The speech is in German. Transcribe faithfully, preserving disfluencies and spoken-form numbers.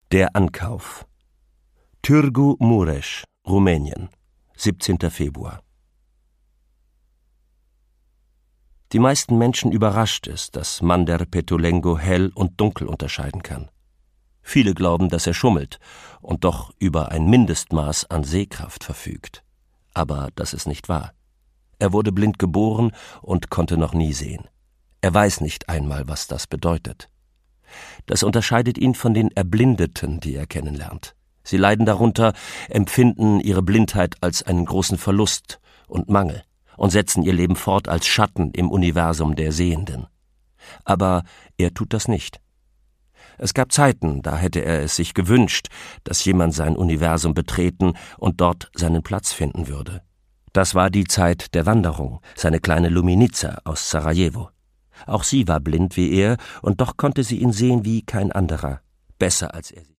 Der Ankauf. Târgu Mureș, Rumänien, siebzehnter Februar. Die meisten Menschen überrascht es, dass Mander Petulengo hell und dunkel unterscheiden kann. Viele glauben, dass er schummelt und doch über ein Mindestmaß an Sehkraft verfügt. Aber das ist nicht wahr. Er wurde blind geboren und konnte noch nie sehen. Er weiß nicht einmal, was das bedeutet. Das unterscheidet ihn von den Erblindeten, die er kennenlernt. Sie leiden darunter, empfinden ihre Blindheit als einen großen Verlust und Mangel und setzen ihr Leben fort als Schatten im Universum der Sehenden. Aber er tut das nicht. Es gab Zeiten, da hätte er es sich gewünscht, dass jemand sein Universum betreten und dort seinen Platz finden würde. Das war die Zeit der Wanderung, seine kleine Luminica aus Sarajevo. Auch sie war blind wie er, und doch konnte sie ihn sehen wie kein anderer, besser als er sie.